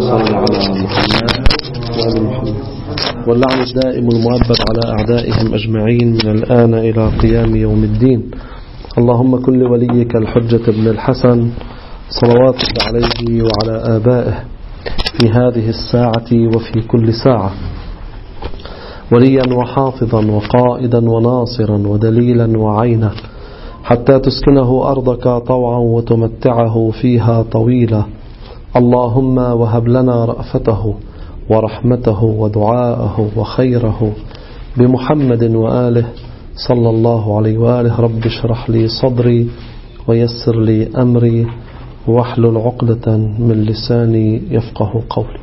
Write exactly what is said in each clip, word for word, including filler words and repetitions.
صل على محمد وآل محمد. واللعن الدائم المؤبد على أعدائهم أجمعين من الآن إلى قيام يوم الدين. اللهم كن لوليك الحجة بن الحسن صلواتك عليه وعلى آبائه في هذه الساعة وفي كل ساعة وليا وحافظا وقائدا وناصرا ودليلا وعينا، حتى تسكنه أرضك طوعا وتمتعه فيها طويلا. اللهم وهب لنا رأفته ورحمته ودعاءه وخيره بمحمد وآله صلى الله عليه وآله. رب اشرح لي صدري ويسر لي أمري واحلل عقدة من لساني يفقه قولي.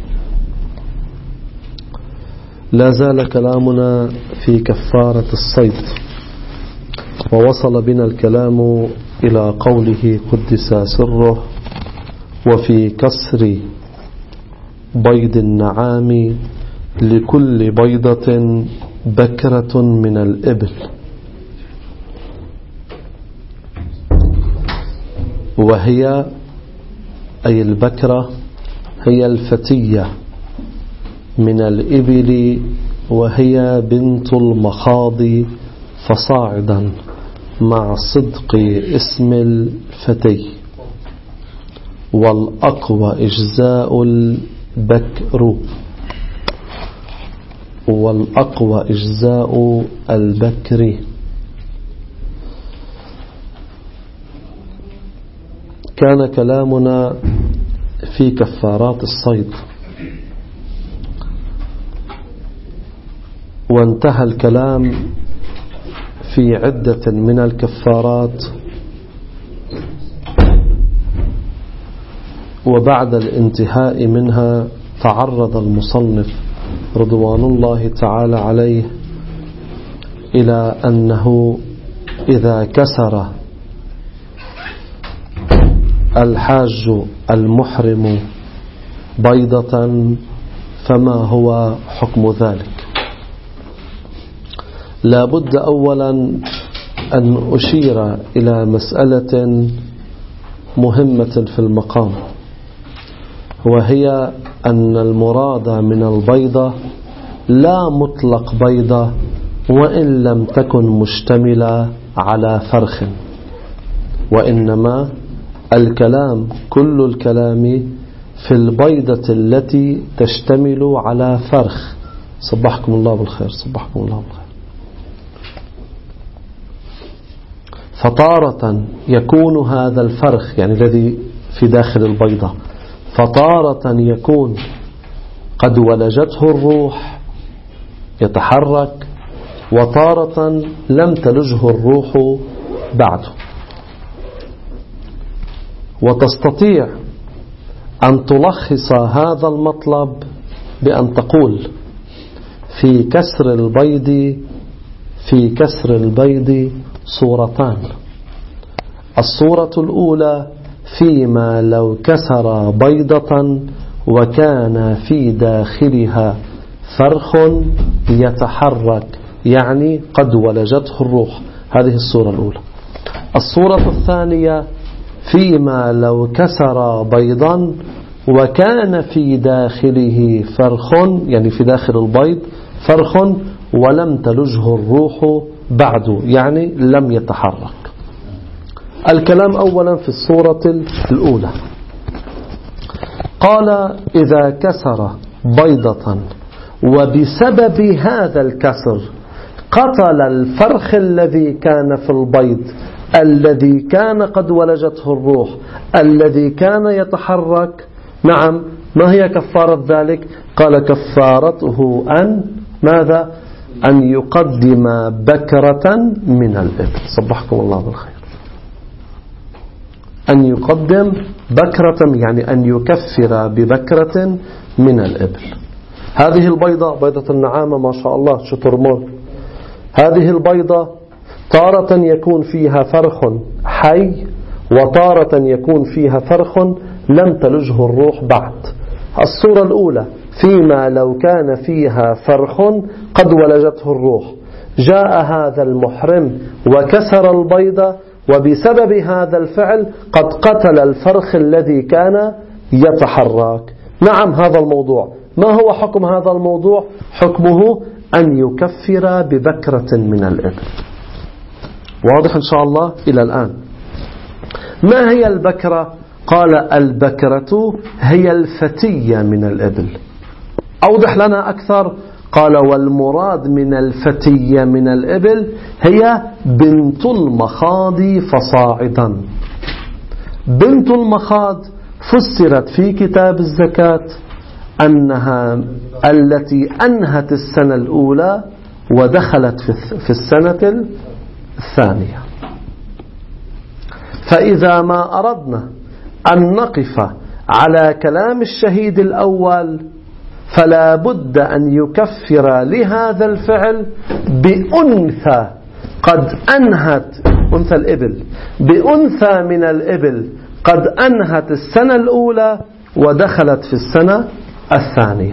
لا زال كلامنا في كفارة الصيد، ووصل بنا الكلام إلى قوله قدس سره: وفي كسر بيض النعام لكل بيضة بكرة من الإبل. وهي أي البكرة هي الفتية من الإبل، وهي بنت المخاض فصاعدا مع صدق اسم الفتي. والأقوى إجزاء البكر والأقوى إجزاء البكر. كان كلامنا في كفارات الصيد، وانتهى الكلام في عدة من الكفارات، وبعد الانتهاء منها تعرض المصنف رضوان الله تعالى عليه إلى أنه إذا كسر الحاج المحرم بيضة فما هو حكم ذلك. لا بد أولا أن أشير إلى مسألة مهمة في المقام، وهي أن المراد من البيضة لا مطلق بيضة وإن لم تكن مشتملة على فرخ، وإنما الكلام كل الكلام في البيضة التي تشتمل على فرخ. صبحكم الله بالخير. صبحكم الله بالخير. فطارة يكون هذا الفرخ يعني الذي في داخل البيضة، فطارة يكون قد ولجته الروح يتحرك، وطارة لم تلجه الروح بعده. وتستطيع أن تلخص هذا المطلب بأن تقول في كسر البيض في كسر البيض صورتان. الصورة الأولى فيما لو كسر بيضة وكان في داخلها فرخ يتحرك، يعني قد ولجته الروح. هذه الصورة الأولى. الصورة الثانية فيما لو كسر بيضا وكان في داخله فرخ، يعني في داخل البيض فرخ ولم تلجه الروح بعد، يعني لم يتحرك. الكلام أولا في الصورة الأولى. قال: إذا كسر بيضة وبسبب هذا الكسر قتل الفرخ الذي كان في البيض الذي كان قد ولجته الروح الذي كان يتحرك، نعم، ما هي كفارة ذلك؟ قال: كفارته أن ماذا؟ أن يقدم بكرة من الإبل. صبحكم الله بالخير. أن يقدم بكرة يعني أن يكفر ببكرة من الإبل. هذه البيضة بيضة النعامة ما شاء الله شترمون، هذه البيضة تارة يكون فيها فرخ حي، وتارة يكون فيها فرخ لم تلجه الروح بعد. الصورة الأولى فيما لو كان فيها فرخ قد ولجته الروح، جاء هذا المحرم وكسر البيضة، وبسبب هذا الفعل قد قتل الفرخ الذي كان يتحرك، نعم هذا الموضوع. ما هو حكم هذا الموضوع؟ حكمه أن يكفر ببكرة من الإبل. واضح إن شاء الله إلى الآن. ما هي البكرة؟ قال البكرة هي الفتية من الإبل. أوضح لنا أكثر. قال والمراد من الفتية من الإبل هي بنت المخاض فصاعدا. بنت المخاض فسرت في كتاب الزكاة أنها التي أنهت السنة الأولى ودخلت في السنة الثانية. فإذا ما أردنا أن نقف على كلام الشهيد الأول فلا بد أن يكفر لهذا الفعل بأنثى قد أنهت أنثى الإبل بأنثى من الإبل قد أنهت السنة الأولى ودخلت في السنة الثانية.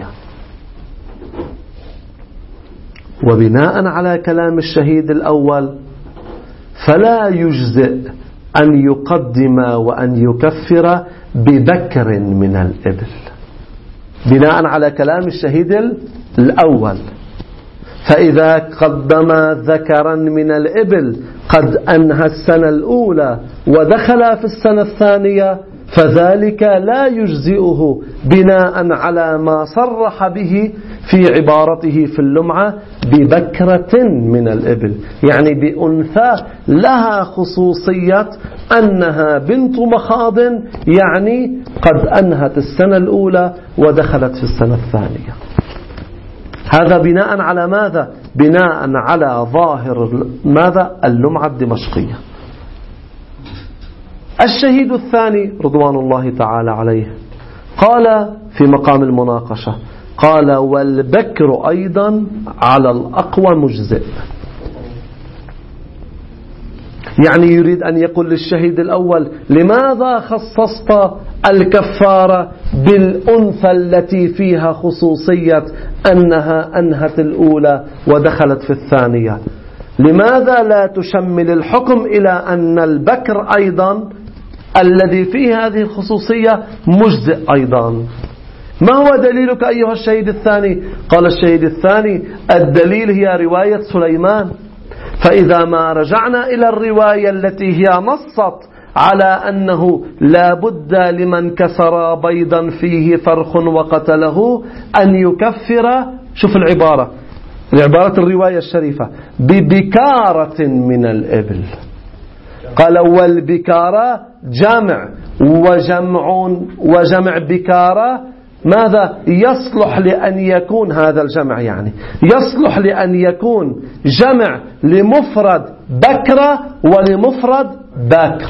وبناء على كلام الشهيد الأول فلا يجزئ أن يقدم وأن يكفر ببكر من الإبل بناء على كلام الشهيد الأول. فإذا قدم ذكرا من الإبل قد أنهى السنة الأولى ودخل في السنة الثانية فذلك لا يجزئه بناء على ما صرح به في عبارته في اللمعة ببكرة من الإبل، يعني بأنثى لها خصوصية أنها بنت مخاض، يعني قد أنهت السنة الأولى ودخلت في السنة الثانية. هذا بناء على ماذا؟ بناء على ظاهر ماذا؟ اللمعة الدمشقية. الشهيد الثاني رضوان الله تعالى عليه قال في مقام المناقشة، قال والبكر أيضا على الأقوى مجزئ. يعني يريد أن يقول للشهيد الأول لماذا خصصت الكفارة بالأنثى التي فيها خصوصية أنها أنهت الأولى ودخلت في الثانية؟ لماذا لا تشمل الحكم إلى أن البكر أيضا الذي فيه هذه الخصوصية مجزئ أيضا؟ ما هو دليلك أيها الشهيد الثاني؟ قال الشهيد الثاني الدليل هي رواية سليمان. فإذا ما رجعنا إلى الرواية التي هي نصت على أنه لا بد لمن كسر بيضا فيه فرخ وقتله أن يكفر، شوف العبارة، العبارة الرواية الشريفة، ببكارة من الإبل. قال والبكارة جمع، وجمع وجمع بكارة ماذا؟ يصلح لأن يكون هذا الجمع، يعني يصلح لأن يكون جمع لمفرد بكرة ولمفرد باكر.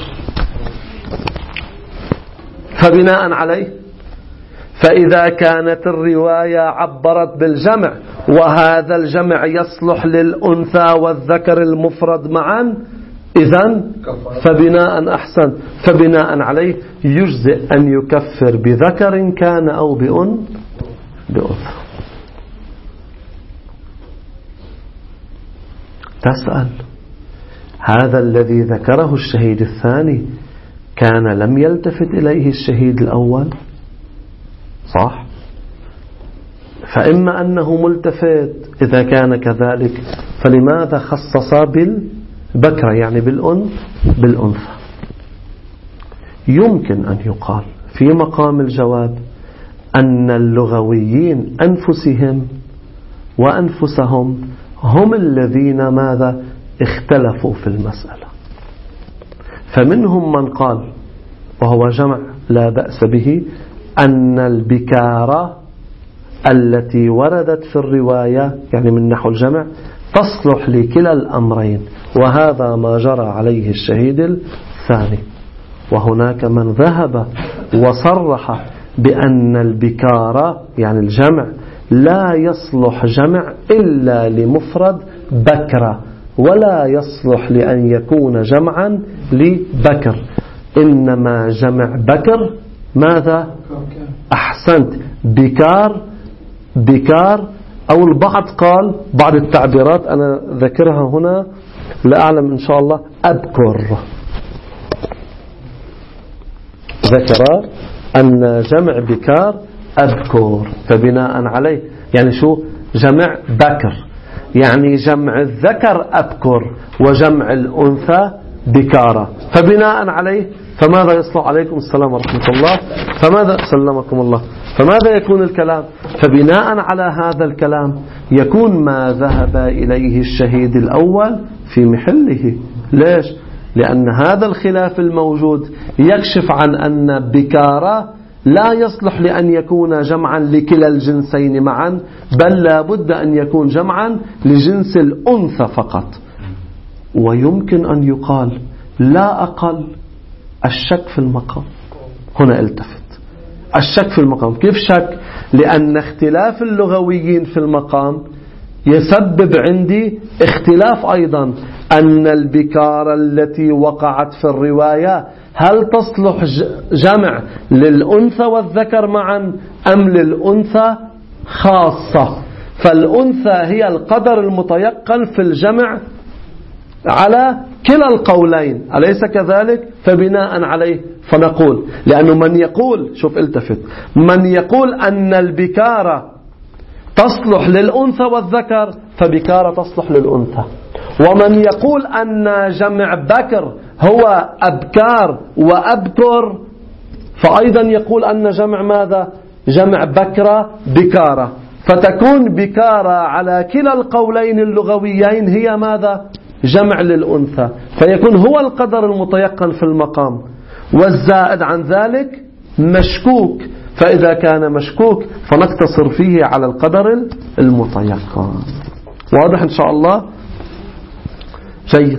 فبناء عليه فإذا كانت الرواية عبرت بالجمع وهذا الجمع يصلح للأنثى والذكر المفرد معا، إذن فبناء أحسن فبناء عليه يجزئ أن يكفر بذكر كان أو بأن بأنثى. تسأل هذا الذي ذكره الشهيد الثاني كان لم يلتفت إليه الشهيد الأول؟ صح؟ فإما أنه ملتفت، إذا كان كذلك فلماذا خصص بالبكرة يعني بالأن بالأنثى؟ يمكن أن يقال في مقام الجواب أن اللغويين أنفسهم وأنفسهم هم الذين ماذا؟ اختلفوا في المسألة. فمنهم من قال وهو جمع لا بأس به أن البكارة التي وردت في الرواية يعني من نحو الجمع تصلح لكلا الأمرين، وهذا ما جرى عليه الشهيد الثاني. وهناك من ذهب وصرح بأن البكارة يعني الجمع لا يصلح جمع إلا لمفرد بكرة، ولا يصلح لأن يكون جمعا لبكر، إنما جمع بكر ماذا؟ أحسنت، بكار بكار. أو البعض قال بعض التعبيرات أنا ذكرها هنا لا أعلم إن شاء الله، أبكر، ذكر أن جمع بكار أبكر. فبناء عليه يعني شو جمع بكر، يعني جمع الذكر أبكر وجمع الأنثى بكارة. فبناء عليه فماذا يصلح؟ عليكم السلام ورحمة الله. فماذا سلمكم الله؟ فماذا يكون الكلام؟ فبناء على هذا الكلام يكون ما ذهب إليه الشهيد الأول في محله. ليش؟ لأن هذا الخلاف الموجود يكشف عن أن بكارة لا يصلح لأن يكون جمعا لكلا الجنسين معا، بل لا بد أن يكون جمعا لجنس الأنثى فقط. ويمكن أن يقال لا أقل الشك في المقام. هنا التفت، الشك في المقام. كيف شك؟ لأن اختلاف اللغويين في المقام يسبب عندي اختلاف أيضا أن البكارة التي وقعت في الرواية هل تصلح جمع للأنثى والذكر معا أم للأنثى خاصة؟ فالأنثى هي القدر المتيقن في الجمع على كلا القولين، أليس كذلك؟ فبناء عليه فنقول، لأنه من يقول، شوف التفت، من يقول أن البكارة تصلح للأنثى والذكر فبكارة تصلح للأنثى، ومن يقول أن جمع بكر هو أبكار وأبكر فأيضا يقول أن جمع ماذا؟ جمع بكرة بكارة. فتكون بكارة على كلا القولين اللغويين هي ماذا؟ جمع للأنثى، فيكون هو القدر المتيقن في المقام، والزائد عن ذلك مشكوك. فإذا كان مشكوك فنقتصر فيه على القدر المتيقن. واضح إن شاء الله؟ جيد.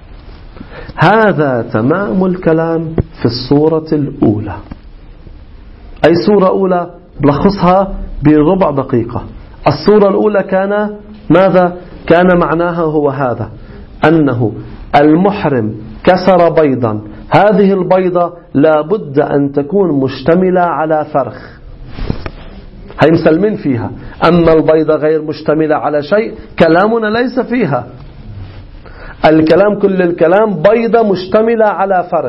هذا تمام الكلام في الصورة الأولى. أي صورة أولى؟ بلخصها بربع دقيقة. الصورة الأولى كان ماذا؟ كان معناها هو هذا، أنه المحرم كسر بيضا، هذه البيضة لا بد أن تكون مشتملة على فرخ، هي مسلمين فيها. أما البيضة غير مشتملة على شيء كلامنا ليس فيها. الكلام كل الكلام بيضة مشتملة على فرخ.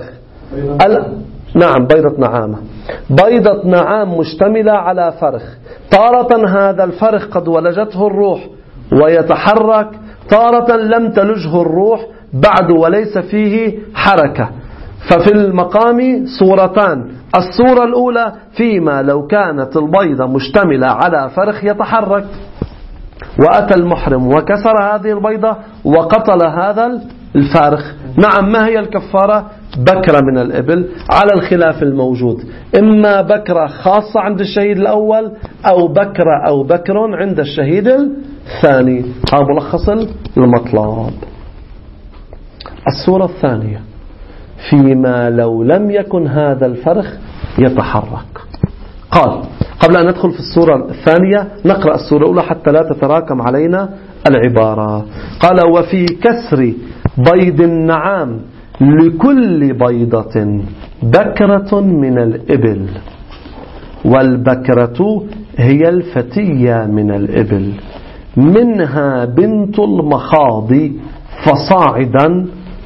نعم بيضة نعامة، بيضة نعام مشتملة على فرخ. تارة هذا الفرخ قد ولجته الروح ويتحرك، تارة لم تلجه الروح بعد وليس فيه حركة. ففي المقام صورتان. الصورة الأولى فيما لو كانت البيضة مشتملة على فرخ يتحرك، وأتى المحرم وكسر هذه البيضة وقتل هذا الفارخ. نعم، ما هي الكفارة؟ بكرة من الإبل على الخلاف الموجود، إما بكرة خاصة عند الشهيد الأول أو بكرة أو بكر عند الشهيد الثاني. هذا ملخص المطلب. الصورة الثانية فيما لو لم يكن هذا الفرخ يتحرك. قال قبل أن ندخل في الصورة الثانية نقرأ الصورة الأولى حتى لا تتراكم علينا العبارة. قال وفي كسر بيض النعام لكل بيضة بكرة من الإبل، والبكرة هي الفتية من الإبل، منها بنت المخاض فصاعدا.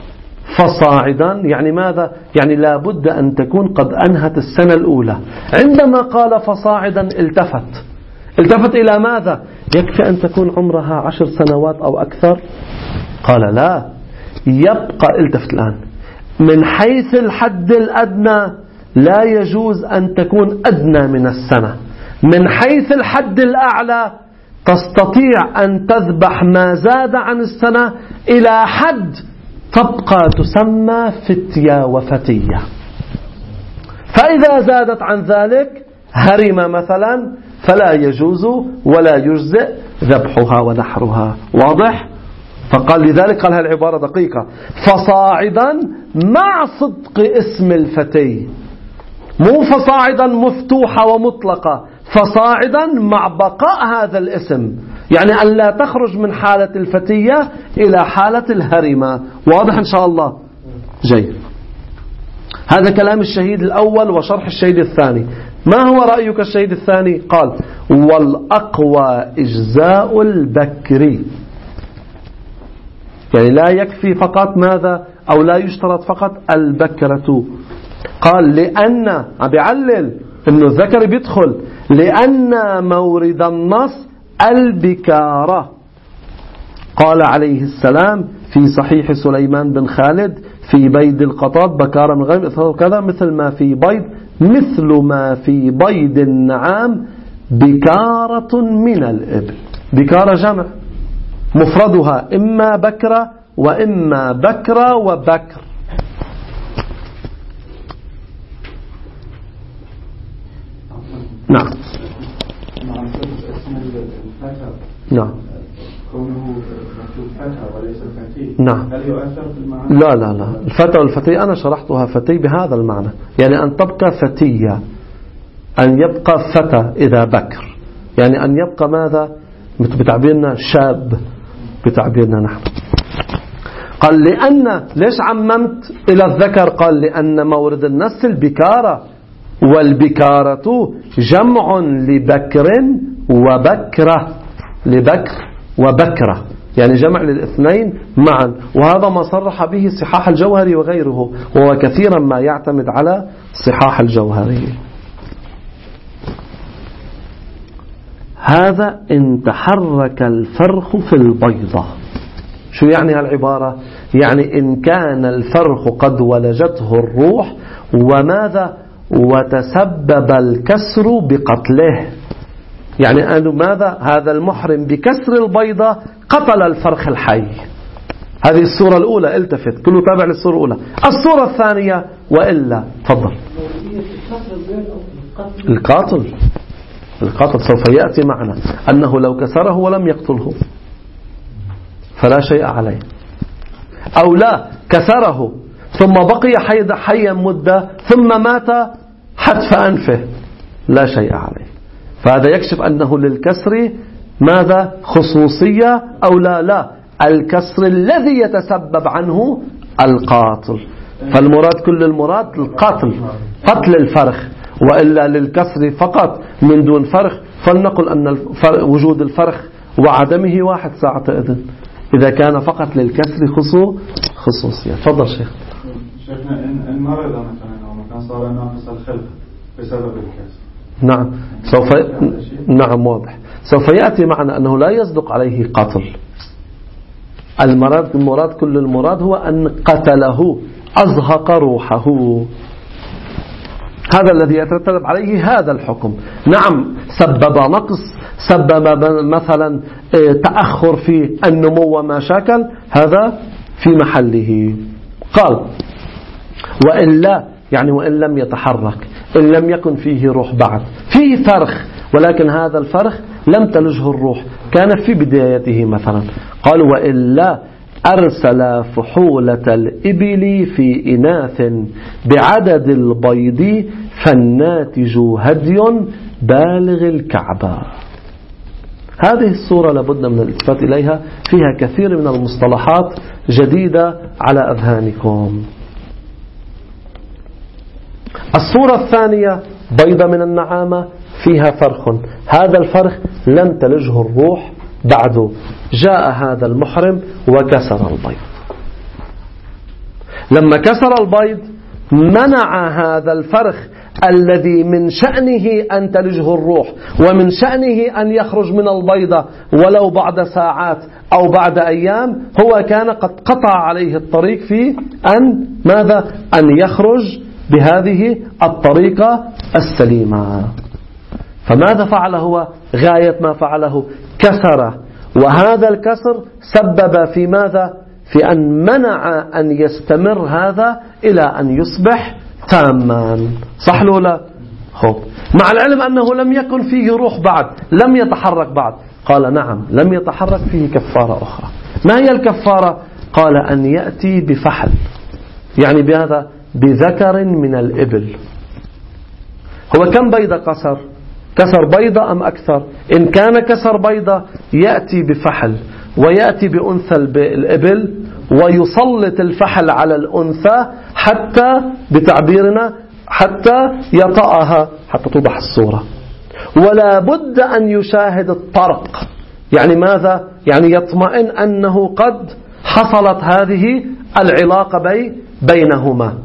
فصاعدا يعني ماذا؟ يعني لا بد أن تكون قد أنهت السنة الأولى. عندما قال فصاعدا التفت التفت إلى ماذا؟ يكفي أن تكون عمرها عشر سنوات أو أكثر؟ قال لا، يبقى التفت الآن من حيث الحد الأدنى لا يجوز أن تكون أدنى من السنة. من حيث الحد الأعلى تستطيع أن تذبح ما زاد عن السنة إلى حد تبقى تسمى فتية وفتية. فإذا زادت عن ذلك هرمة مثلا فلا يجوز ولا يجزئ ذبحها ونحرها. واضح؟ فقال لذلك قال هالعبارة دقيقة، فصاعدا مع صدق اسم الفتي، مو فصاعدا مفتوحة ومطلقة، فصاعدا مع بقاء هذا الاسم، يعني أن لا تخرج من حالة الفتية إلى حالة الهرمة. واضح إن شاء الله؟ جيد. هذا كلام الشهيد الأول وشرح الشهيد الثاني. ما هو رأيك الشهيد الثاني؟ قال والأقوى إجزاء البكري، يعني لا يكفي فقط ماذا؟ أو لا يشترط فقط البكرة. قال لأن عم بيعلل إنه الذكر بيدخل، لأن مورد النص البكارة. قال عليه السلام في صحيح سليمان بن خالد في بيد القطاط بكارة من غير كذا مثل ما في بيض مثل ما في بيض النعام بكارة من الإبل. بكارة جمع مفردها إما بكرة وإما بكرة وبكر. نعم نعم كونه مكتوب فتى وليس فتي نعم. هل يؤثر في المعنى؟ لا لا لا الفتى والفتي أنا شرحتها فتي بهذا المعنى، يعني أن تبقى فتية، أن يبقى فتى إذا بكر، يعني أن يبقى ماذا بتعبيرنا شاب بتعبيرنا نحن. قال لأن ليش عممت إلى الذكر؟ قال لأن مورد النص البكارة، والبكارة جمع لبكر وبكرة، لبكر وبكرة يعني جمع للاثنين معا، وهذا ما صرح به صحاح الجوهري وغيره، وهو كثيرا ما يعتمد على صحاح الجوهري. هذا إن تحرك الفرخ في البيضة. شو يعني هالعبارة؟ يعني إن كان الفرخ قد ولجته الروح وماذا وتسبب الكسر بقتله، يعني أنه ماذا هذا المحرم بكسر البيضة قتل الفرخ الحي. هذه الصورة الأولى، التفت كله تابع للصورة الأولى. الصورة الثانية وإلا تفضل القاتل القاتل سوف يأتي معنا أنه لو كسره ولم يقتله فلا شيء عليه، أو لا كسره ثم بقي حيا مدة ثم مات حتف أنفه لا شيء عليه. فهذا يكشف أنه للكسر ماذا خصوصية أو لا لا الكسر الذي يتسبب عنه القاتل. فالمراد كل المراد القتل قتل الفرخ، وإلا للكسر فقط من دون فرخ فلنقل أن وجود الفرخ وعدمه واحد ساعة إذن إذا كان فقط للكسر خصوصية. تفضل شيخ. شيخنا إن مرض مثلا أو مكان صار ناقص الخلق بسبب الكسر نعم سوف نعم واضح سوف يأتي معنا أنه لا يصدق عليه قتل. المراد المراد كل المراد هو أن قتله أزهق روحه، هذا الذي يترتب عليه هذا الحكم. نعم سبب نقص، سبب مثلا تأخر في النمو وما شاكل، هذا في محله. قال وإلا يعني وإن لم يتحرك، إن لم يكن فيه روح بعد، فيه فرخ ولكن هذا الفرخ لم تلجه الروح، كان في بدايته مثلا. قال وإلا أرسل فحولة الإبل في إناث بعدد البيض فالناتج هدي بالغ الكعبة. هذه الصورة لابد من الالتفات إليها، فيها كثير من المصطلحات جديدة على أذهانكم. الصورة الثانية بيضة من النعامة فيها فرخ، هذا الفرخ لم تلجه الروح بعده، جاء هذا المحرم وكسر البيض. لما كسر البيض منع هذا الفرخ الذي من شأنه أن تلجه الروح ومن شأنه أن يخرج من البيضة ولو بعد ساعات أو بعد أيام، هو كان قد قطع عليه الطريق في أن ماذا أن يخرج بهذه الطريقة السليمة. فماذا فعل هو؟ غاية ما فعله كسره، وهذا الكسر سبب في ماذا؟ في أن منع أن يستمر هذا إلى أن يصبح تاما. صح لولا؟ خب. مع العلم أنه لم يكن فيه روح بعد، لم يتحرك بعد. قال نعم لم يتحرك، فيه كفارة أخرى. ما هي الكفارة؟ قال أن يأتي بفحل، يعني بهذا بذكر من الإبل. هو كم بيضة كسر؟ كسر بيضة أم أكثر؟ إن كان كسر بيضة يأتي بفحل ويأتي بأنثى الإبل ويسلط الفحل على الأنثى حتى بتعبيرنا حتى يطأها، حتى توضح الصورة. ولا بد أن يشاهد الطرق، يعني ماذا؟ يعني يطمئن أنه قد حصلت هذه العلاقة بي بينهما.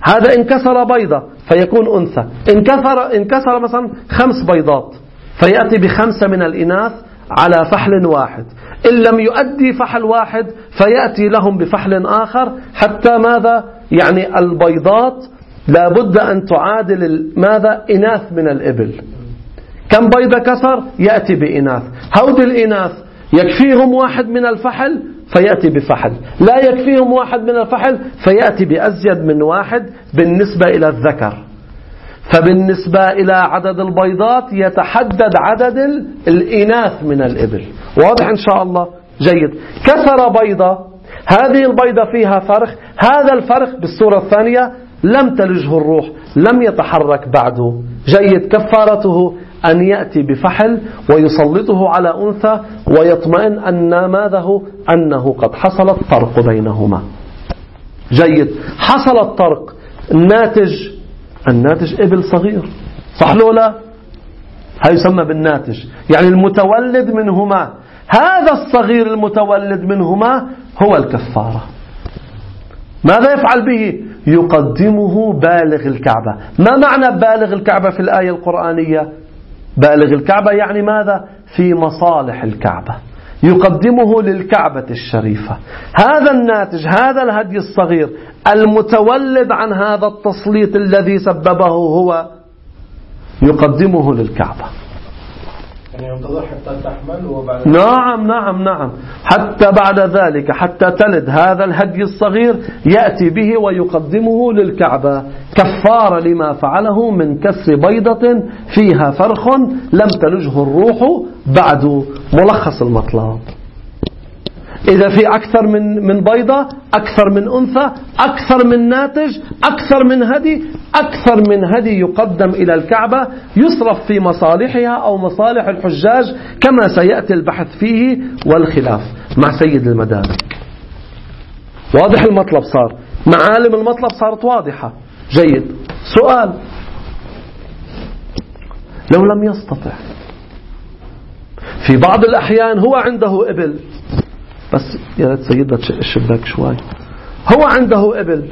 هذا انكسر بيضة فيكون أنثى، انكسر, انكسر مثلا خمس بيضات فيأتي بخمسة من الإناث على فحل واحد. إن لم يؤدي فحل واحد فيأتي لهم بفحل آخر حتى ماذا؟ يعني البيضات لابد أن تعادل ماذا؟ إناث من الإبل. كم بيضة كسر؟ يأتي بإناث. هود الإناث يكفيهم واحد من الفحل فيأتي بفحل، لا يكفيهم واحد من الفحل فيأتي بأزيد من واحد بالنسبة إلى الذكر. فبالنسبة إلى عدد البيضات يتحدد عدد الإناث من الإبل. واضح إن شاء الله؟ جيد. كسر بيضة، هذه البيضة فيها فرخ، هذا الفرخ بالصورة الثانية لم تلجه الروح، لم يتحرك بعده. جيد. كفارته أن يأتي بفحل ويسلطه على أنثى ويطمئن أن ماذا هو؟ أنه قد حصل الطرق بينهما. جيد. حصل الطرق، الناتج الناتج إبل صغير، صح لو لا؟ هذا يسمى بالناتج، يعني المتولد منهما. هذا الصغير المتولد منهما هو الكفارة. ماذا يفعل به؟ يقدمه بالغ الكعبة. ما معنى بالغ الكعبة في الآية القرآنية؟ بالغ الكعبة يعني ماذا؟ في مصالح الكعبة، يقدمه للكعبة الشريفة. هذا الناتج، هذا الهدي الصغير المتولد عن هذا التسليط الذي سببه هو، يقدمه للكعبة. يعني ينتظر حتى تحمل وبعد نعم نعم نعم حتى بعد ذلك حتى تلد هذا الهدي الصغير يأتي به ويقدمه للكعبة كفارة لما فعله من كسر بيضة فيها فرخ لم تلجه الروح بعد. ملخص المطلب: إذا في أكثر من من بيضة، أكثر من أنثى، أكثر من ناتج، أكثر من هدي، أكثر من هدي يقدم إلى الكعبة يصرف في مصالحها أو مصالح الحجاج كما سيأتي البحث فيه والخلاف مع سيد المدارك. واضح المطلب صار؟ معالم المطلب صارت واضحة. جيد. سؤال: لو لم يستطع، في بعض الأحيان هو عنده إبل، بس يا ريت سيدنا تشق الشباك شوي، هو عنده إبل،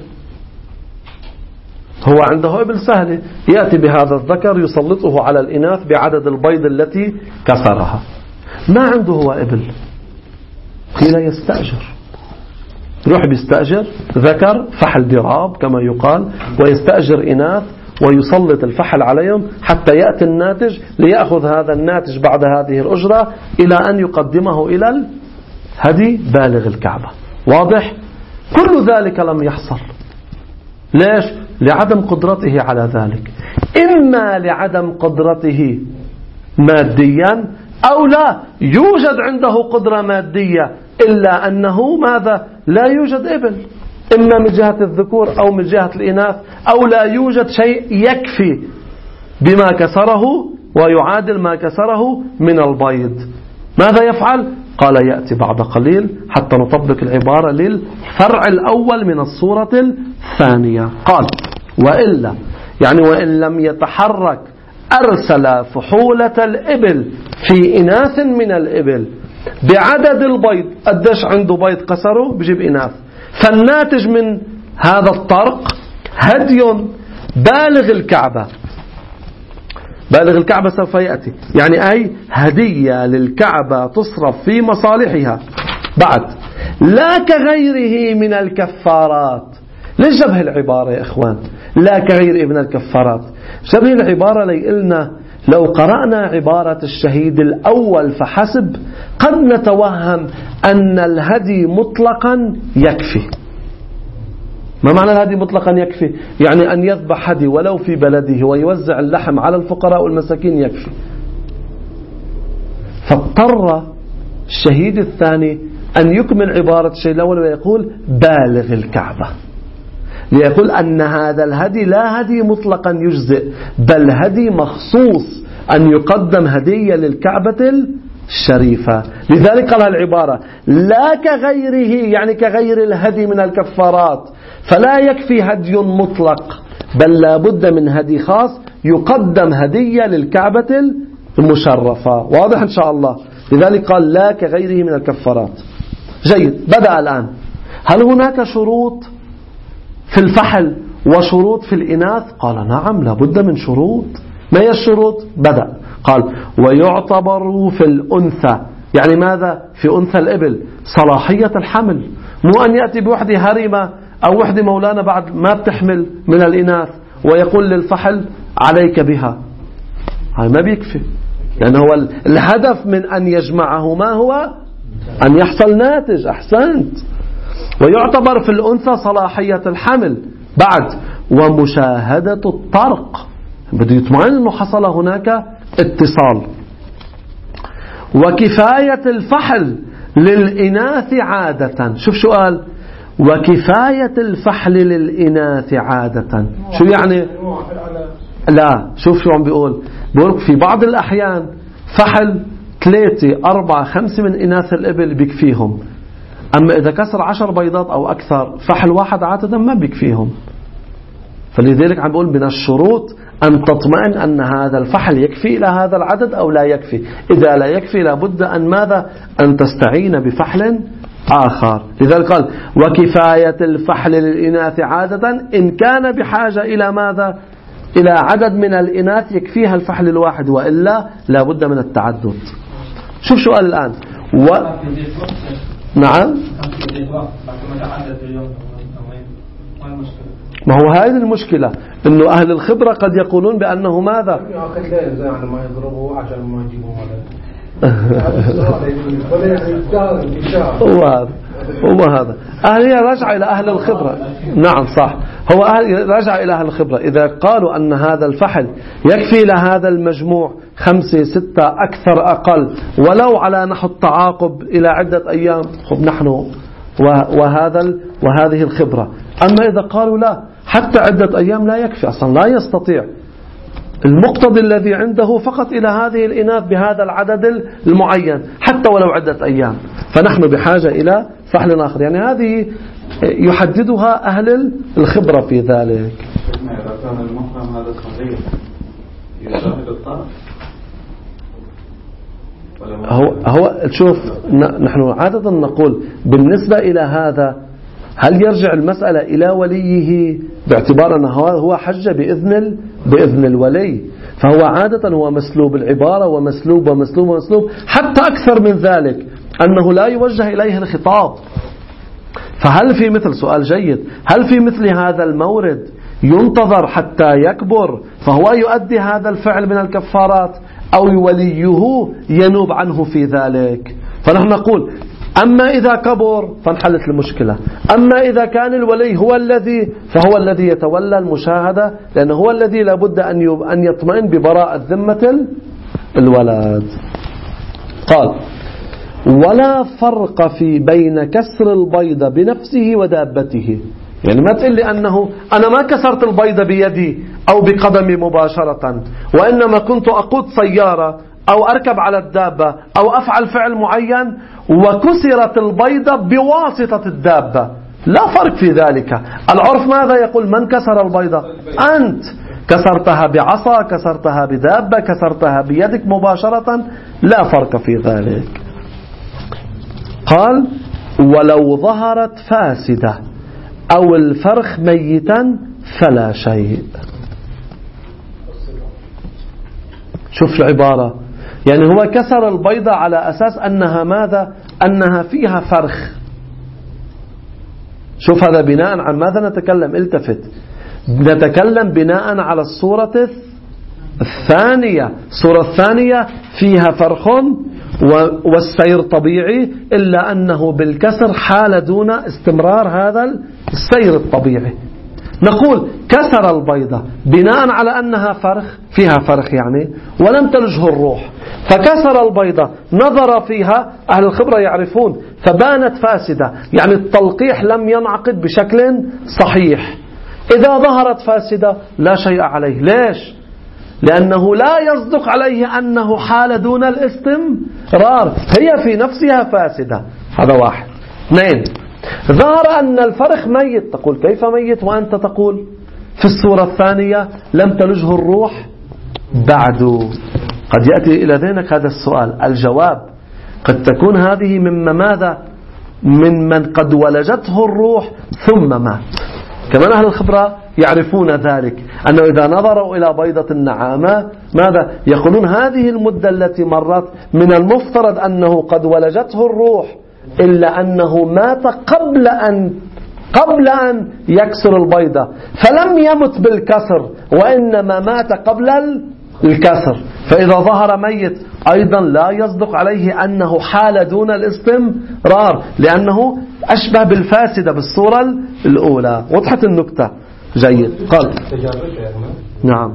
هو عنده إبل سهلة، يأتي بهذا الذكر يسلطه على الإناث بعدد البيض التي كسرها. ما عنده هو إبل، قيل يستأجر، يروح بيستأجر ذكر فحل ضراب كما يقال، ويستأجر إناث ويسلط الفحل عليهم حتى يأتي الناتج ليأخذ هذا الناتج بعد هذه الأجرة إلى أن يقدمه إلى الهدي بالغ الكعبة. واضح؟ كل ذلك لم يحصل. ليش؟ لعدم قدرته على ذلك، إما لعدم قدرته ماديا أو لا يوجد عنده قدرة مادية إلا أنه ماذا؟ لا يوجد إبل، إما من جهة الذكور أو من جهة الإناث، أو لا يوجد شيء يكفي بما كسره ويعادل ما كسره من البيض. ماذا يفعل؟ قال يأتي بعد قليل حتى نطبق العبارة للفرع الأول من الصورة الثانية. قال: وإلا، يعني وإن لم يتحرك أرسل فحولة الإبل في إناث من الإبل بعدد البيض. قديش عنده بيض كسره بجيب إناث، فالناتج من هذا الطرق هدي بالغ الكعبة. بالغ الكعبة سوف يأتي، يعني أي هدية للكعبة تصرف في مصالحها. بعد: لا كغيره من الكفارات. ليش شبه العبارة يا إخوان؟ لا كغيره من الكفارات. شبه العبارة ليقلنا لو قرأنا عبارة الشهيد الأول فحسب قد نتوهم أن الهدي مطلقا يكفي. ما معنى الهدي مطلقا يكفي؟ يعني أن يذبح هدي ولو في بلده ويوزع اللحم على الفقراء والمساكين يكفي. فاضطر الشهيد الثاني أن يكمل عبارة الشهيد الأول ويقول بالغ الكعبة، ليقول أن هذا الهدي لا هدي مطلقا يجزئ، بل هدي مخصوص أن يقدم هدية للكعبة الشريفة. لذلك قال العبارة لا كغيره، يعني كغير الهدي من الكفارات، فلا يكفي هدي مطلق، بل لا بد من هدي خاص يقدم هدية للكعبة المشرفة. واضح إن شاء الله؟ لذلك قال لا كغيره من الكفارات. جيد. بدأ الآن. هل هناك شروط في الفحل وشروط في الإناث؟ قال نعم لابد من شروط. ما هي الشروط؟ بدأ قال ويعتبر في الأنثى، يعني ماذا؟ في أنثى الإبل صلاحية الحمل، مو أن يأتي بوحدة هرمة أو وحدة مولانا بعد ما بتحمل من الإناث ويقول للفحل عليك بها، هاي ما بيكفي، لأنه هو الهدف من أن يجمعه ما هو؟ أن يحصل ناتج. أحسنت. ويعتبر في الأنثى صلاحية الحمل بعد ومشاهدة الطرق، بده يطمئن أنه حصل هناك اتصال. وكفاية الفحل للإناث عادة. شوف شو قال؟ وكفاية الفحل للإناث عادة. شو يعني؟ لا، شوف شو عم بيقول. بيقول في بعض الأحيان فحل ثلاثة أربعة خمسة من إناث الإبل بيكفيهم، أما إذا كسر عشر بيضات أو أكثر فحل واحد عادة ما بيكفيهم. فلذلك عم بقول من الشروط أن تطمئن أن هذا الفحل يكفي إلى هذا العدد أو لا يكفي. إذا لا يكفي لابد أن ماذا؟ أن تستعين بفحل آخر. لذلك قال وكفاية الفحل للإناث عادة إن كان بحاجة إلى ماذا؟ إلى عدد من الإناث يكفيها الفحل الواحد، وإلا لابد من التعدد. شوف شو قال الآن. و... نعم. ما هو هذه المشكلة، إنه أهل الخبرة قد يقولون بأنه ماذا؟ هو هذا هو هذا أهل رجع إلى أهل الخبرة. نعم صح، هو أهل رجع إلى أهل الخبرة. إذا قالوا أن هذا الفحل يكفي لهذا المجموع خمسة ستة أكثر أقل ولو على نحو التعاقب إلى عدة أيام، خب نحن وهذا وهذه الخبرة. أما إذا قالوا لا حتى عدة أيام لا يكفي، أصلا لا يستطيع، المقتضي الذي عنده فقط إلى هذه الإناث بهذا العدد المعين حتى ولو عدة أيام، فنحن بحاجة إلى فحل آخر. يعني هذه يحددها أهل الخبرة في ذلك. إذا كان المحرم هذا صغير يشاهد الطرف هو هو شوف، نحن عادة نقول بالنسبة إلى هذا هل يرجع المسألة إلى وليه باعتبار أنه هو حج بإذن بإذن الولي، فهو عادة هو مسلوب العبارة ومسلوب ومسلوب ومسلوب حتى أكثر من ذلك أنه لا يوجه إليه الخطاب. فهل في مثل سؤال جيد هل في مثل هذا المورد ينتظر حتى يكبر فهو يؤدي هذا الفعل من الكفارات أو وليه ينوب عنه في ذلك؟ فنحن نقول أما إذا كبر فانحلت المشكلة، أما إذا كان الولي هو الذي فهو الذي يتولى المشاهدة، لأنه هو الذي لابد أن أن يطمئن ببراءة ذمة الولد. قال ولا فرق في بين كسر البيضة بنفسه ودابته. يعني ما تقول لي أنه أنا ما كسرت البيضة بيدي أو بقدمي مباشرة، وإنما كنت أقود سيارة أو أركب على الدابة أو أفعل فعل معين وكسرت البيضة بواسطة الدابة، لا فرق في ذلك. العرف ماذا يقول؟ من كسر البيضة؟ أنت كسرتها بعصا، كسرتها بدابة، كسرتها بيدك مباشرة، لا فرق في ذلك. قال ولو ظهرت فاسدة أو الفرخ ميتا فلا شيء. شوف العبارة، يعني هو كسر البيضة على أساس أنها ماذا؟ أنها فيها فرخ. شوف هذا بناء عن ماذا نتكلم؟ التفت، نتكلم بناء على الصورة الثانية. الصورة الثانية فيها فرخ والسير طبيعي، إلا أنه بالكسر حال دون استمرار هذا السير الطبيعي. نقول كسر البيضة بناء على أنها فرخ، فيها فرخ يعني، ولم تلجه الروح، فكسر البيضة، نظر فيها أهل الخبرة يعرفون فبانت فاسدة، يعني التلقيح لم ينعقد بشكل صحيح. إذا ظهرت فاسدة لا شيء عليه. ليش؟ لأنه لا يصدق عليه أنه حال دون الاستمرار، هي في نفسها فاسدة. هذا واحد. اثنين، ظهر أن الفرخ ميت. تقول كيف ميت وأنت تقول في الصورة الثانية لم تلجه الروح؟ بعد قد يأتي إلى ذهنك هذا السؤال. الجواب قد تكون هذه مما ماذا؟ من من قد ولجته الروح ثم مات. كمان أهل الخبرة يعرفون ذلك، أنه إذا نظروا إلى بيضة النعامة ماذا يقولون؟ هذه المدة التي مرت من المفترض أنه قد ولجته الروح، إلا أنه مات قبل أن قبل أن يكسر البيضة، فلم يمت بالكسر وإنما مات قبل الكسر. فإذا ظهر ميت أيضا لا يصدق عليه أنه حال دون الاستمرار، لأنه أشبه بالفاسدة بالصورة الأولى. وضحت النكتة؟ جيد. قال نعم،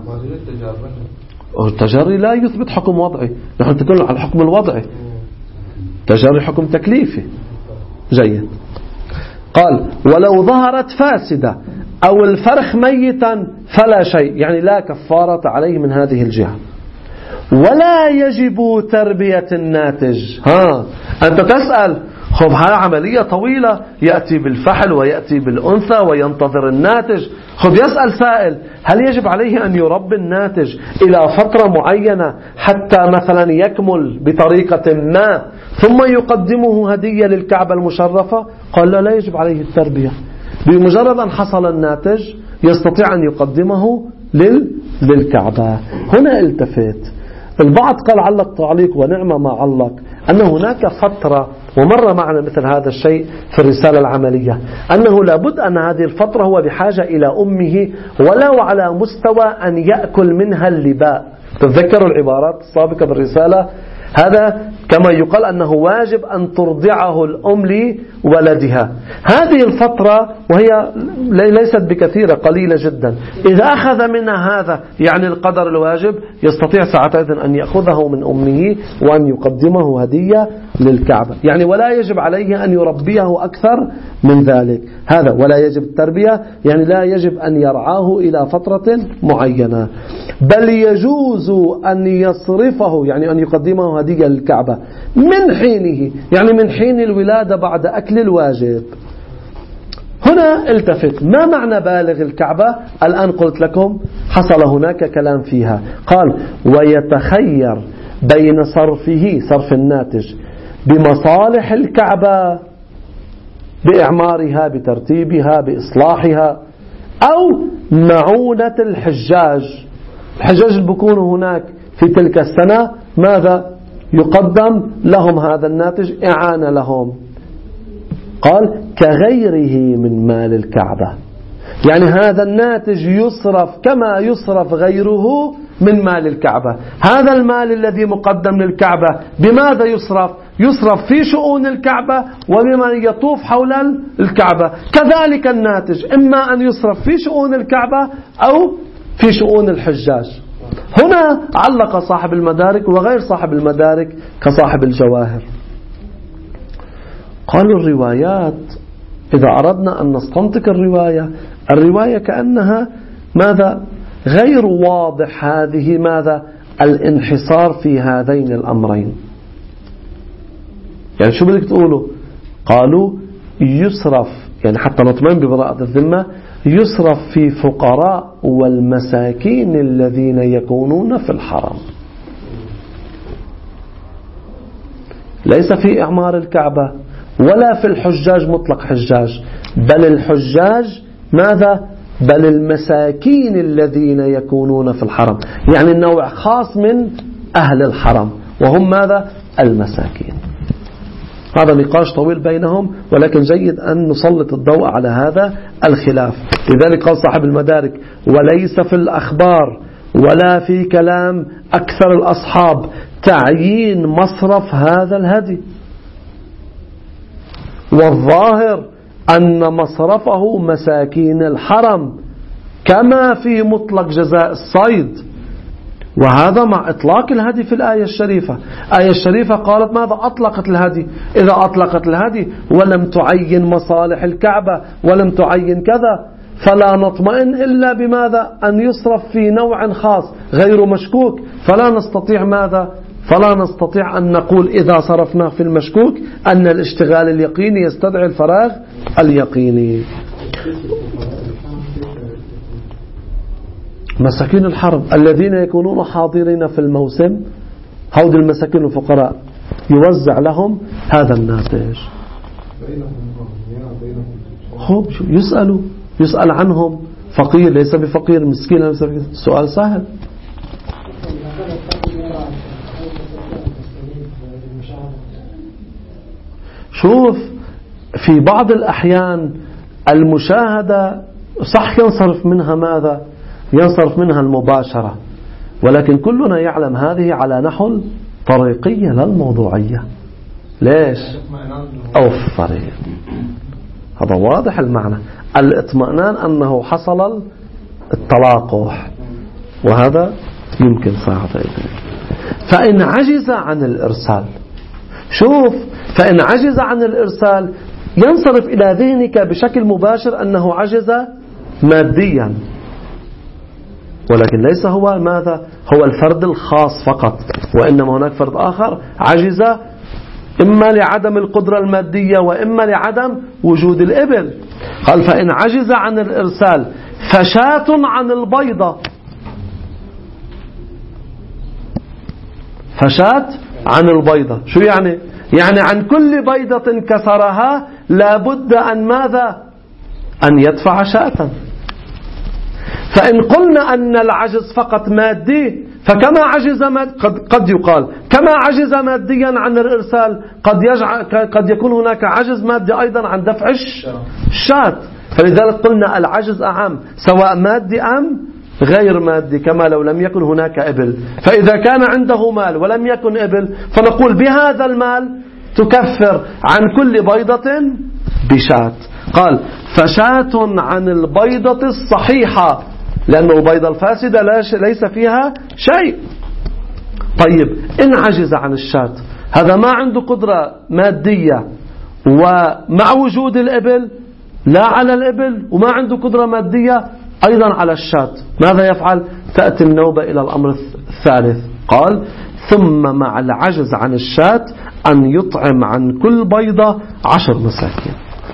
التجري لا يثبت حكم وضعي، نحن نتكلم عن الحكم الوضعي، تجري حكم تكليفي. جيد. قال ولو ظهرت فاسدة أو الفرخ ميتا فلا شيء، يعني لا كفارة عليه من هذه الجهة. ولا يجب تربية الناتج. ها أنت تسأل، خب هذه عملية طويلة، يأتي بالفحل ويأتي بالأنثى وينتظر الناتج. خب يسأل سائل، هل يجب عليه أن يربي الناتج إلى فترة معينة حتى مثلا يكمل بطريقة ما ثم يقدمه هدية للكعبة المشرفة؟ قال لا، لا يجب عليه التربية، بمجرد أن حصل الناتج يستطيع أن يقدمه لل... للكعبة. هنا التفت البعض قال علق تعليق ونعم ما علق، أن هناك فترة، ومر معنا مثل هذا الشيء في الرسالة العملية، أنه لابد أن هذه الفترة هو بحاجة إلى أمه ولو على مستوى أن يأكل منها اللباء. تذكروا العبارات السابقة بالرسالة، هذا كما يقال أنه واجب أن ترضعه الأم لولدها. هذه الفترة وهي ليست بكثيرة، قليلة جدا، إذا أخذ منها هذا يعني القدر الواجب يستطيع ساعتها أن يأخذه من أمه وأن يقدمه هدية للكعبة. يعني ولا يجب عليه أن يربيه أكثر من ذلك. هذا ولا يجب التربية، يعني لا يجب أن يرعاه إلى فترة معينة، بل يجوز أن يصرفه، يعني أن يقدمه هدية للكعبة من حينه، يعني من حين الولادة بعد أكل الواجب. هنا التفت، ما معنى بالغ الكعبة؟ الآن قلت لكم حصل هناك كلام فيها. قال ويتخير بين صرفه، صرف الناتج، بمصالح الكعبة، بإعمارها، بترتيبها، بإصلاحها، أو معونة الحجاج. الحجاج اللي بيكونوا هناك في تلك السنة ماذا يقدم لهم هذا الناتج؟ إعانة لهم. قال كغيره من مال الكعبة، يعني هذا الناتج يصرف كما يصرف غيره من مال الكعبة. هذا المال الذي مقدم للكعبة بماذا يصرف؟ يصرف في شؤون الكعبة وبمن يطوف حول الكعبة. كذلك الناتج إما أن يصرف في شؤون الكعبة أو في شؤون الحجاج. هنا علق صاحب المدارك وغير صاحب المدارك كصاحب الجواهر. قالوا الروايات، إذا أردنا أن نستنطق الرواية، الرواية كأنها ماذا غير واضح هذه ماذا الانحصار في هذين الأمرين. يعني شو بدك تقولوا؟ قالوا يصرف، يعني حتى نطمئن ببراءة الذمة، يصرف في فقراء والمساكين الذين يكونون في الحرم، ليس في إعمار الكعبة ولا في الحجاج مطلق حجاج، بل الحجاج ماذا؟ بل المساكين الذين يكونون في الحرم، يعني النوع خاص من أهل الحرم وهم ماذا؟ المساكين. هذا نقاش طويل بينهم، ولكن جيد أن نسلط الضوء على هذا الخلاف. لذلك قال صاحب المدارك وليس في الأخبار ولا في كلام أكثر الأصحاب تعيين مصرف هذا الهدي، والظاهر أن مصرفه مساكين الحرم كما في مطلق جزاء الصيد، وهذا مع إطلاق الهدي في الآية الشريفة. الآية الشريفة قالت ماذا؟ أطلقت الهدي. إذا أطلقت الهدي ولم تعين مصالح الكعبة ولم تعين كذا، فلا نطمئن إلا بماذا؟ أن يصرف في نوع خاص غير مشكوك. فلا نستطيع ماذا؟ فلا نستطيع أن نقول إذا صرفنا في المشكوك أن الاشتغال اليقيني يستدعي الفراغ اليقيني. مساكين الحرم الذين يكونون حاضرين في الموسم، هود المساكين الفقراء يوزع لهم هذا الناتج. خب يسألوا يسأل عنهم فقير ليس بفقير، مسكين ليس بفقير. سؤال سهل. شوف، في بعض الأحيان المشاهدة صح ينصرف منها ماذا؟ ينصرف منها المباشرة، ولكن كلنا يعلم هذه على نحو طريقية لا الموضوعية. ليش؟ أو فريق. هذا واضح المعنى. الاطمئنان أنه حصل التلاقح، وهذا يمكن صراحة. فإن عجز عن الإرسال، شوف، فإن عجز عن الإرسال ينصرف إلى ذهنك بشكل مباشر أنه عجز ماديا، ولكن ليس هو ماذا؟ هو الفرد الخاص فقط، وإنما هناك فرد آخر عجز إما لعدم القدرة المادية وإما لعدم وجود الإبل. قال فإن عجز عن الإرسال فشاة عن البيضة. فشاة عن البيضة شو يعني؟ يعني عن كل بيضة كسرها لابد أن ماذا؟ أن يدفع شاة. فإن قلنا أن العجز فقط مادي، فكما عجز ماد... قد... قد يقال كما عجز ماديا عن الإرسال قد, يجع... قد يكون هناك عجز مادي أيضا عن دفع الشاة. فلذلك قلنا العجز أعم سواء مادي أم غير مادي، كما لو لم يكن هناك إبل. فإذا كان عنده مال ولم يكن إبل فنقول بهذا المال تكفر عن كل بيضة بشاة. قال فشاة عن البيضة الصحيحة، لأن البيضة الفاسدة ليس فيها شيء. طيب إن عجز عن الشاة، هذا ما عنده قدرة مادية ومع وجود الإبل لا على الإبل، وما عنده قدرة مادية أيضا على الشاة، ماذا يفعل؟ تأتي النوبة إلى الأمر الثالث. قال ثم مع العجز عن الشاة أن يطعم عن كل بيضة عشر مساكين،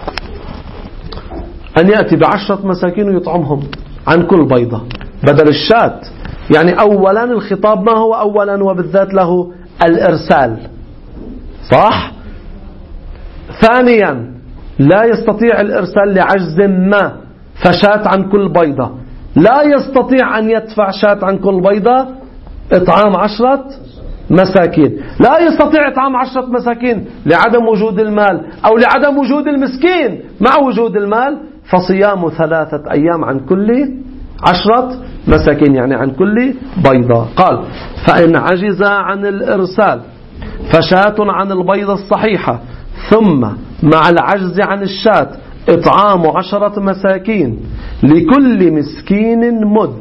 أن يأتي بعشرة مساكين ويطعمهم عن كل بيضة بدل الشاة. يعني أولا الخطاب ما هو أولا وبالذات له الإرسال، صح؟ ثانيا لا يستطيع الإرسال لعجز ما، فشاة عن كل بيضة. لا يستطيع أن يدفع شاة عن كل بيضة إطعام عشرة مساكين. لا يستطيع إطعام عشرة مساكين لعدم وجود المال أو لعدم وجود المسكين. مع وجود المال فصيام ثلاثة أيام عن كل عشرة مساكين، يعني عن كل بيضة. قال فإن عجز عن الإرسال فشاة عن البيضة الصحيحة، ثم مع العجز عن الشاة إطعام عشرة مساكين لكل مسكين مد.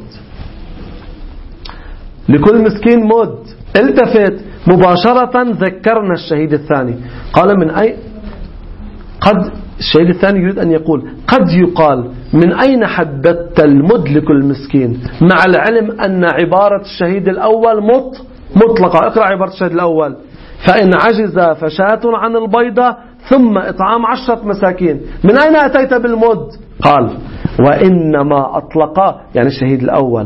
لكل مسكين مد. التفت مباشرة ذكرنا الشهيد الثاني. قال من أي قد الشهيد الثاني يريد أن يقول قد يقال من أين حددت المد لكل مسكين، مع العلم أن عبارة الشهيد الأول مط مطلقة. اقرأ عبارة الشهيد الأول فإن عجز فشاة عن البيضة ثم إطعام عشرة مساكين. من أين أتيت بالمد؟ قال وإنما أطلق، يعني الشهيد الأول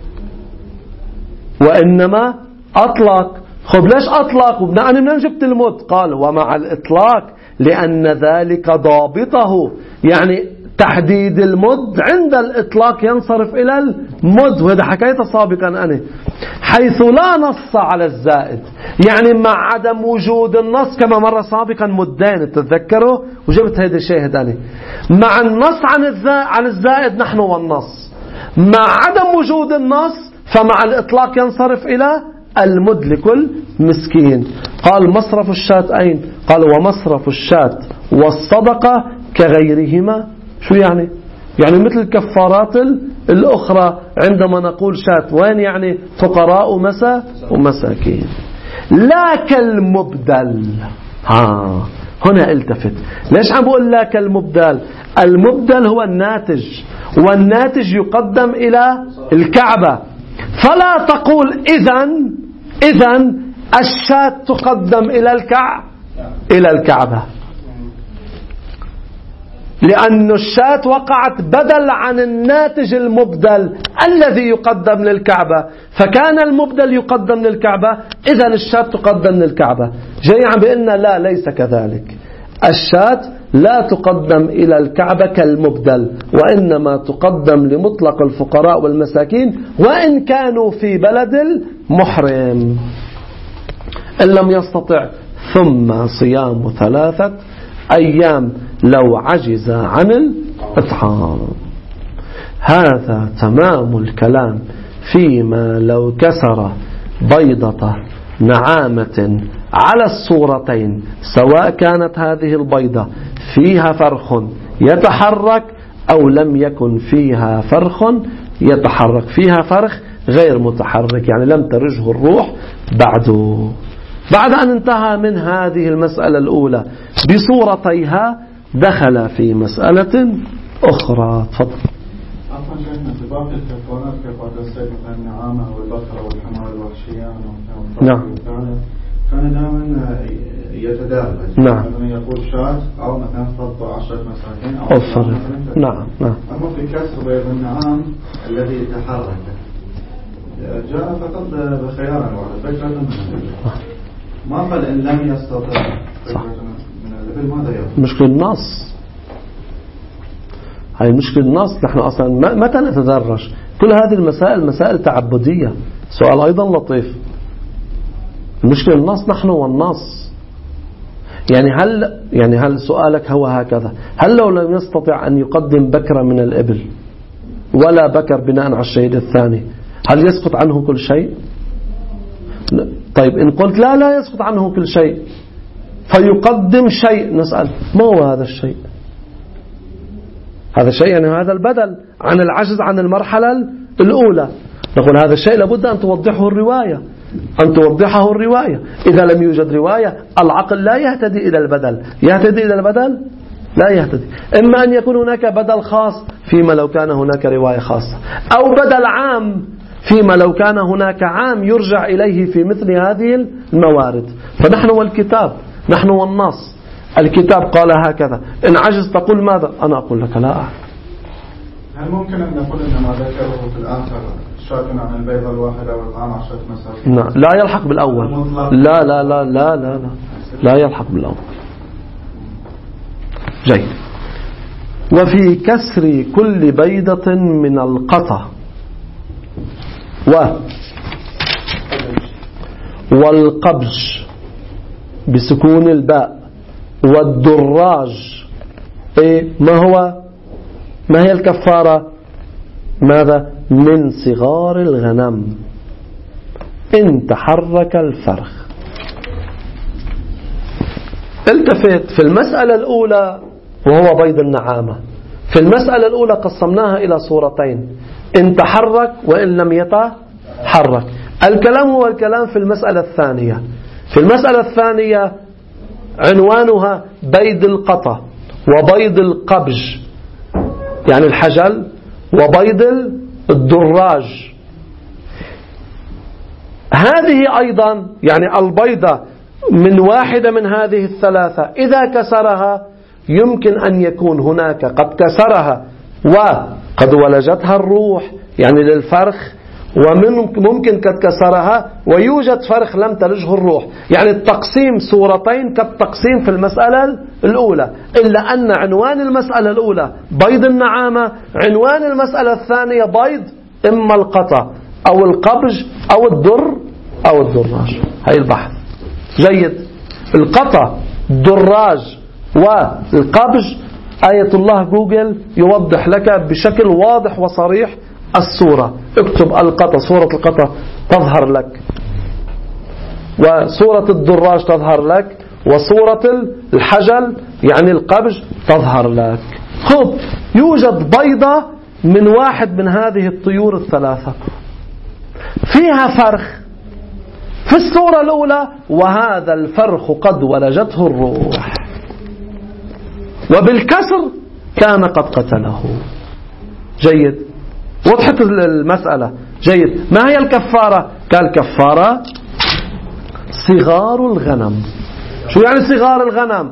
وإنما أطلق. خب ليش أطلق وبناء من جبت المد؟ قال ومع الإطلاق لأن ذلك ضابطه، يعني تحديد المد عند الإطلاق ينصرف إلى المد، وهذا حكيته سابقا أنا، حيث لا نص على الزائد. يعني مع عدم وجود النص كما مر سابقا مدين تتذكروا، وجبت هذا الشاهد أنا. مع النص عن الزائد نحن والنص، مع عدم وجود النص فمع الإطلاق ينصرف إلى المد لكل مسكين. قال مصرف الشاة أين؟ قال ومصرف الشاة والصدقة كغيرهما. شو يعني؟ يعني مثل الكفارات الأخرى عندما نقول شاة، وين يعني؟ فقراء ومسا ومساكين، لا كالمبدل. ها هنا التفت، ليش عم بقول لا كالمبدل؟ المبدل هو الناتج، والناتج يقدم إلى الكعبة، فلا تقول إذن إذن الشاة تقدم إلى الكعبة إلى الكعبة، لأن الشاة وقعت بدل عن الناتج المبدل الذي يقدم للكعبة، فكان المبدل يقدم للكعبة، إذن الشاة تقدم للكعبة. جاي عم بيقولنا لا ليس كذلك، الشاة لا تقدم إلى الكعبة كالمبدل، وإنما تقدم لمطلق الفقراء والمساكين وإن كانوا في بلد المحرم. إن لم يستطع ثم صيام ثلاثة أيام لو عجز عن الإطعام. هذا تمام الكلام فيما لو كسر بيضة نعامة على الصورتين، سواء كانت هذه البيضة فيها فرخ يتحرك أو لم يكن فيها فرخ يتحرك، فيها فرخ غير متحرك يعني لم ترجه الروح بعده. بعد أن انتهى من هذه المسألة الأولى بصورتيها دخل في مسألة أخرى. تفضل. عفوا شيخنا، في باقي الكفارات كفارة الصيد مثل النعامة والبقرة والحمار الوحشيان نعم كان دائما يتداول. نعم. مثلا يقول شاة أو مثلا فضل عشرة مساكين أو أفضل. نعم نعم. أما في كسر بيض النعام الذي تحرك جاء فقط بخيار واحد فكرة من الإبل، ما قال إن لم يستطع فكرة من الإبل ماذا يفعل؟ مشكلة النص، هاي مشكلة النص. نحن أصلا متى نتدرج؟ كل هذه المسائل مسائل تعبدية. سؤال أيضا لطيف، المشكلة النص نحن والنص. يعني هل يعني هل سؤالك هو هكذا، هل لو لم يستطع أن يقدم بكرة من الإبل ولا بكر بناء على الشهيد الثاني، هل يسقط عنه كل شيء؟ طيب إن قلت لا لا يسقط عنه كل شيء فيقدم شيء، نسأل ما هو هذا الشيء؟ هذا الشيء يعني هذا البدل عن العجز عن المرحلة الأولى. نقول هذا الشيء لابد أن توضحه الرواية، أن توضحه الرواية. إذا لم يوجد رواية العقل لا يهتدي إلى البدل. يهتدي إلى البدل؟ لا يهتدي. إما أن يكون هناك بدل خاص فيما لو كان هناك رواية خاصة، أو بدل عام فيما لو كان هناك عام يرجع إليه في مثل هذه الموارد. فنحن والكتاب، نحن والنص. الكتاب قال هكذا، إن عجز تقول ماذا؟ أنا أقول لك لا أعلم. هل ممكن أن نقول أن ما ذكره في الآخر شاك عن البيضة الواحدة والطعام عشرة مساكين؟ نعم لا يلحق بالأول. لا لا لا لا لا لا لا يلحق بالأول. جيد. وفي كسر كل بيضة من القطع و والقبج بسكون الباء والدراج، إيه ما هو ما هي الكفارة؟ ماذا؟ من صغار الغنم إن تحرك الفرخ. التفت في المسألة الأولى وهو بيض النعامة. في المسألة الأولى قسمناها إلى صورتين، إن تحرك وإن لم يتحرك. الكلام هو الكلام في المسألة الثانية. في المسألة الثانية عنوانها بيض القطع وبيض القبج يعني الحجل وبيض الدراج. هذه أيضا يعني البيضة من واحدة من هذه الثلاثة إذا كسرها يمكن أن يكون هناك قد كسرها وقد ولجتها الروح يعني للفرخ، وممكن قد كسرها ويوجد فرخ لم تلجه الروح. يعني التقسيم صورتين كالتقسيم في المسألة الأولى، إلا أن عنوان المسألة الأولى بيض النعامة، عنوان المسألة الثانية بيض إما القطع أو القبج أو الدر أو الدراج. هاي البحث. جيد. القطع الدراج والقبج آية الله جوجل يوضح لك بشكل واضح وصريح الصورة. اكتب القطع، صورة القطع تظهر لك، وصورة الدراج تظهر لك، وصورة الحجل يعني القبج تظهر لك. خب يوجد بيضة من واحد من هذه الطيور الثلاثة فيها فرخ في الصورة الأولى، وهذا الفرخ قد ولجته الروح وبالكسر كان قد قتله. جيد. وضحت المسألة. جيد. ما هي الكفارة؟ قال كفارة صغار الغنم. شو يعني صغار الغنم؟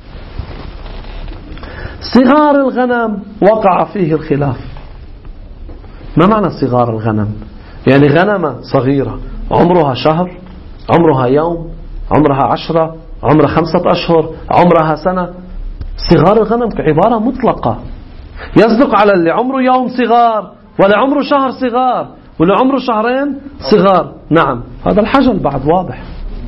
صغار الغنم وقع فيه الخلاف. ما معنى صغار الغنم؟ يعني غنمة صغيرة عمرها شهر، عمرها يوم، عمرها عشرة، عمرها خمسة أشهر، عمرها سنة. صغار الغنم عبارة مطلقة، يصدق على اللي عمره يوم صغار، ولا عمره شهر صغار، ولا عمره شهرين صغار. نعم، هذا الحجل بعد واضح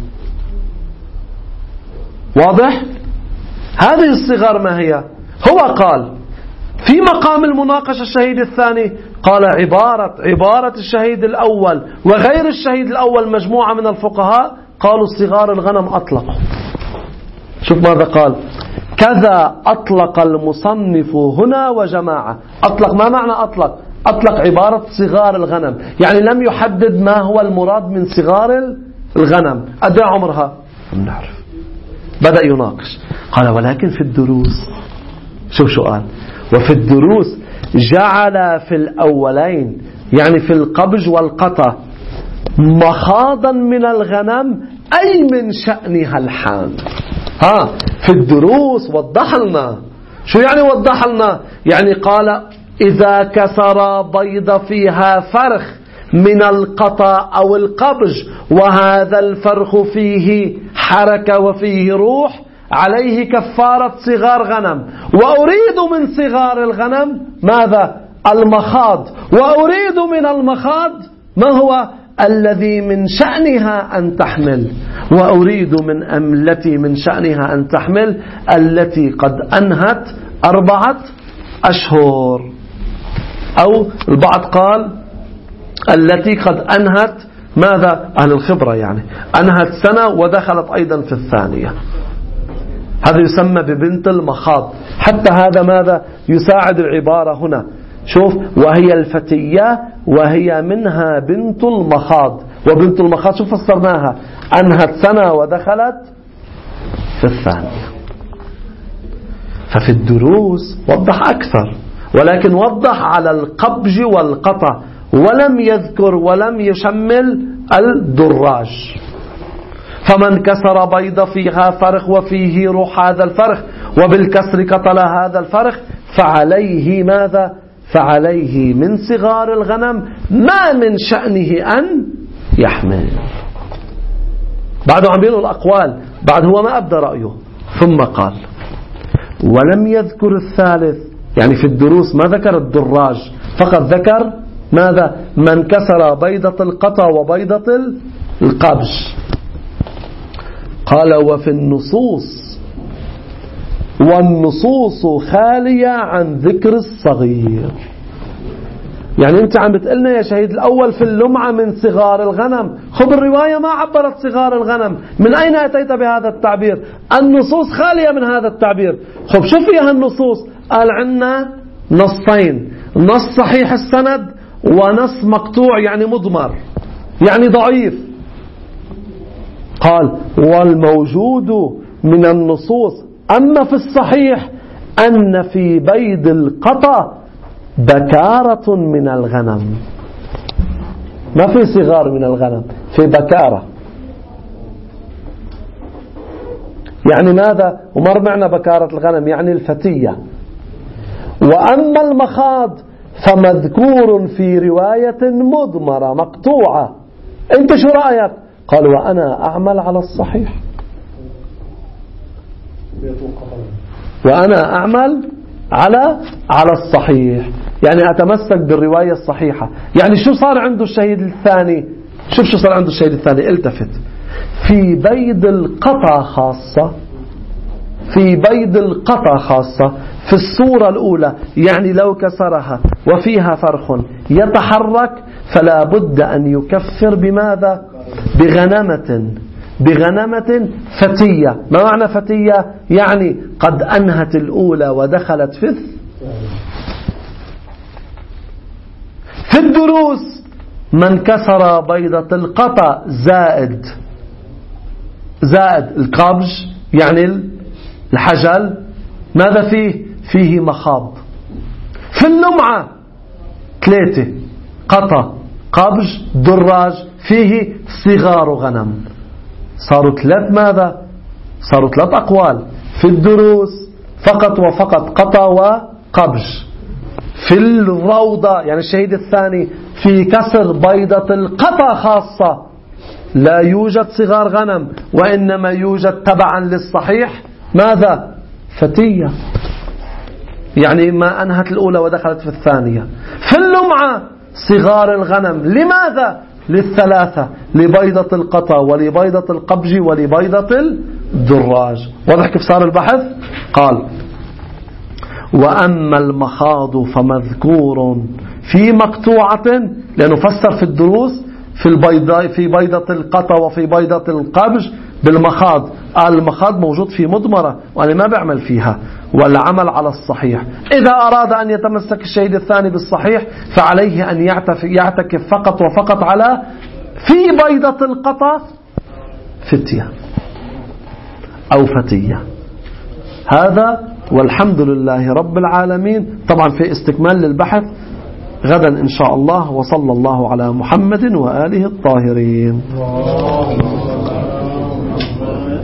واضح. هذه الصغار ما هي؟ هو قال في مقام المناقشة الشهيد الثاني، قال عبارة عبارة الشهيد الأول وغير الشهيد الأول مجموعة من الفقهاء قالوا صغار الغنم أطلقوا. شوف ماذا قال: كذا أطلق المصنف هنا وجماعة. أطلق ما معنى أطلق؟ أطلق عبارة صغار الغنم، يعني لم يحدد ما هو المراد من صغار الغنم. أدى عمرها لم نعرف. بدأ يناقش، قال ولكن في الدروس، شوف شو قال: وفي الدروس جعل في الأولين يعني في القبج والقطع مخاضا من الغنم أي من شأنها الحام. ها في الدروس وضح لنا. شو يعني وضح لنا؟ يعني قال إذا كسر بيض فيها فرخ من القطع أو القبج وهذا الفرخ فيه حركة وفيه روح عليه كفارة صغار غنم. وأريد من صغار الغنم ماذا؟ المخاض. وأريد من المخاض ما هو؟ الذي من شأنها أن تحمل. وأريد من التي من شأنها أن تحمل التي قد أنهت أربعة أشهر، أو البعض قال التي قد أنهت ماذا؟ أهل الخبرة يعني أنهت سنة ودخلت أيضا في الثانية. هذا يسمى ببنت المخاض. حتى هذا ماذا يساعد العبارة هنا؟ شوف: وهي الفتية وهي منها بنت المخاض. وبنت المخاض شوف فسرناها أنهت سنة ودخلت في الثانية. ففي الدروس وضح أكثر، ولكن وضح على القبج والقطع، ولم يذكر ولم يشمل الدراج. فمن كسر بيض فيها فرخ وفيه روح هذا الفرخ وبالكسر قتل هذا الفرخ فعليه ماذا؟ فعليه من صغار الغنم ما من شأنه أن يحمل. بعد عم بيقولوا الأقوال، بعد هو ما أبدأ رأيه، ثم قال: ولم يذكر الثالث، يعني في الدروس ما ذكر الدراج، فقط ذكر ماذا؟ من كسر بيضة القطع وبيضة القبج. قال: وفي النصوص، والنصوص خالية عن ذكر الصغير. يعني أنت عم بتقلنا يا شهيد الأول في اللمعة من صغار الغنم، خب الرواية ما عبرت صغار الغنم، من أين أتيت بهذا التعبير؟ النصوص خالية من هذا التعبير. خب شو فيها النصوص؟ قال عنا نصين: نص صحيح السند ونص مقطوع يعني مضمر يعني ضعيف. قال: والموجود من النصوص أما في الصحيح أن في بيض القطع بكارة من الغنم. ما في صغار من الغنم، في بكارة. يعني ماذا؟ ومر معنا بكارة الغنم يعني الفتية. وأما المخاض فمذكور في رواية مضمرة مقطوعة. أنت شو رأيك؟ قال: وأنا أعمل على الصحيح، وأنا أعمل على على الصحيح، يعني أتمسك بالرواية الصحيحة. يعني شو صار عنده الشهيد الثاني؟ شوف شو صار عنده الشهيد الثاني، التفت: في بيض القطع خاصة، في بيض القطع خاصة في الصورة الأولى، يعني لو كسرها وفيها فرخ يتحرك فلا بد أن يكفر بماذا؟ بغنمة بغنمة فتية. ما معنى فتية؟ يعني قد أنهت الأولى ودخلت في في الدروس من كسر بيضة القطع زائد زائد القبج يعني الحجل، ماذا فيه؟ فيه مخاض. في اللمعة ثلاثة: قطع، قبج، دراج، فيه صغار غنم. صاروا ثلاث ماذا؟ صاروا ثلاث أقوال. في الدروس فقط وفقط قطع وقبج. في الروضة يعني الشهيد الثاني في كسر بيضة القطع خاصة لا يوجد صغار غنم، وإنما يوجد تبعا للصحيح ماذا؟ فتية. يعني ما أنهت الأولى ودخلت في الثانية. في اللمعة صغار الغنم. لماذا؟ للثلاثة: لبيضة القطا ولبيضة القبج ولبيضة الدراج. واضح كيف صار البحث؟ قال: وأما المخاض فمذكور في مقطوعة، لأنه فسر في الدروس في البيضة في بيضة القطا وفي بيضة القبج بالمخاض. قال المخاض موجود في مضمرة وأنا ما بعمل فيها، والعمل على الصحيح. إذا أراد أن يتمسك الشهيد الثاني بالصحيح فعليه أن يعتكف فقط وفقط على في بيضة القطا فتية أو فتية. هذا والحمد لله رب العالمين. طبعا في استكمال للبحث غدا إن شاء الله. وصلى الله على محمد وآله الطاهرين.